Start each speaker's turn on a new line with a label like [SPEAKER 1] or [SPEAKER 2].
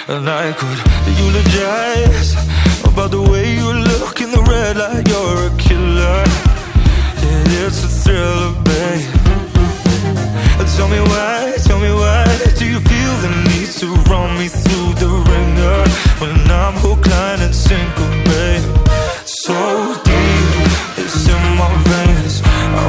[SPEAKER 1] and I could eulogize about the way you look in the red light. You're a killer, yeah, it's a thriller, babe. Tell me why do you feel the need to run me through the